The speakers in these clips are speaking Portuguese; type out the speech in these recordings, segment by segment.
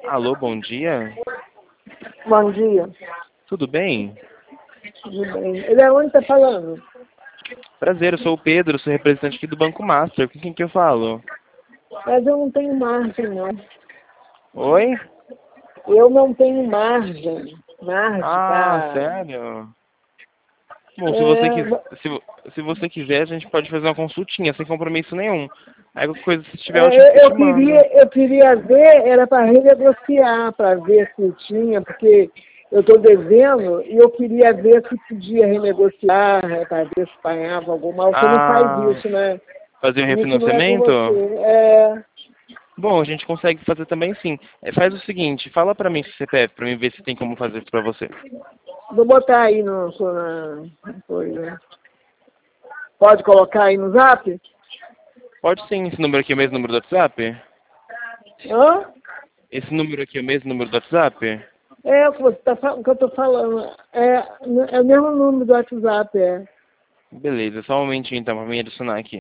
Alô, bom dia. Bom dia. Tudo bem? Tudo bem. Ele é onde tá falando? Prazer, eu sou o Pedro, sou representante aqui do Banco Master. Com quem que eu falo? Mas eu não tenho margem, não. Oi? Eu não tenho margem. Margem, Ah, tá? sério? Bom, É, se você quiser, a gente pode fazer uma consultinha, sem compromisso nenhum. Aí qualquer coisa, se tiver, eu te mando. eu queria ver, era para renegociar, para ver se tinha, porque eu estou devendo e eu queria ver se podia renegociar, para ver se pagava alguma. Você não faz Ah, isso, né? fazer um Isso não é com refinanciamento? você. É, Bom, a gente consegue fazer também sim. Faz o seguinte, fala pra mim se você CPF, pra mim ver se tem como fazer isso pra você. vou botar aí no, na coisa. Pode colocar aí no zap? Pode sim, esse número aqui é o mesmo número do WhatsApp? Hã? Esse número aqui é o mesmo número do WhatsApp? É o que, o que eu estou falando. É o mesmo número do WhatsApp, é. Beleza, só um momentinho então, pra me adicionar aqui.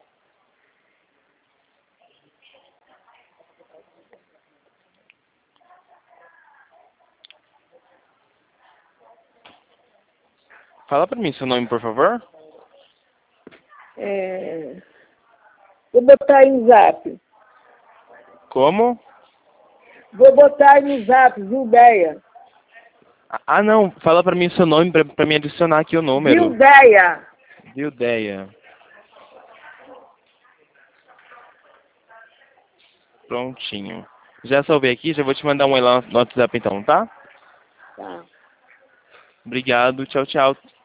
Fala pra mim seu nome, por favor. É, vou botar aí no zap. Como? Vou botar aí no zap, Zildeia. Ah, não, fala pra mim seu nome pra me adicionar aqui o número. Zildeia. Vildeia. Prontinho. Já salvei aqui, já vou te mandar um oi lá no WhatsApp então, tá? Tá. Obrigado, tchau, tchau.